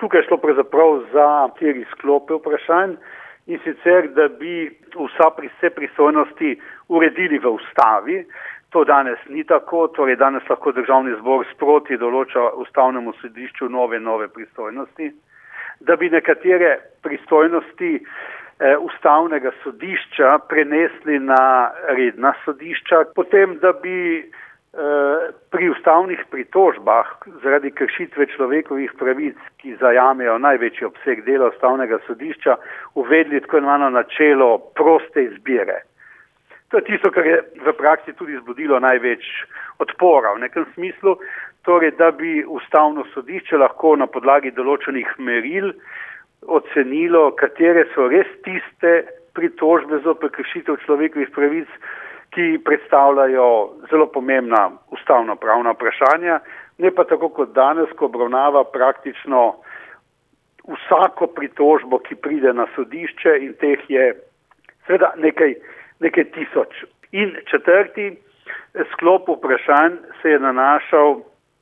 Tukaj je šlo pravzaprav za 4 sklope vprašanj, in sicer, da bi vse pristojnosti uredili v ustavi. To danes ni tako, torej danes lahko Državni zbor sproti določa Ustavnemu sodišču nove pristojnosti, da bi nekatere pristojnosti Ustavnega sodišča prenesli na redna sodišča, potem, da bi pri ustavnih pritožbah zaradi kršitve človekovih pravic, ki zajamejo največji obseg dela Ustavnega sodišča, uvedli tako imenovano načelo proste izbire. To je tisto, kar je v praksi tudi zbudilo največ odpora v nekem smislu, torej da bi Ustavno sodišče lahko na podlagi določenih meril ocenilo, katere so res tiste pritožbe zoper kršitev človekovih pravic, ki predstavljajo zelo pomembna ustavno-pravna vprašanja, ne pa tako kot danes, ko obravnava praktično vsako pritožbo, ki pride na sodišče, in teh je seveda nekaj tisoč. In 4. sklop vprašanj se je nanašal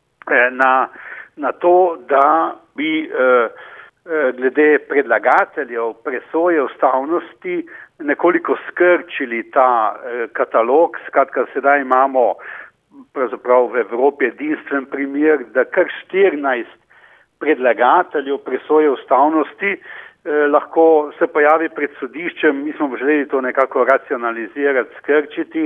na to, da bi glede predlagateljev presoje ustavnosti nekoliko skrčili ta katalog. Skratka, sedaj imamo pravzaprav v Evropi edinstven primer, da kar 14 predlagateljev presoje ustavnosti lahko se pojavi pred sodiščem. Mi smo želeli to nekako racionalizirati, skrčiti.